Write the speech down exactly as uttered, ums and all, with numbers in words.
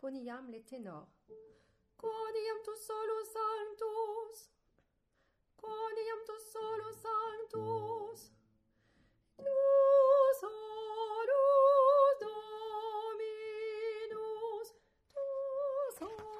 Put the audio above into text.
poniam le tenor. Quoniam tu solus sanctus, quoniam tu solus sanctus, tu solus Dominus, tu solus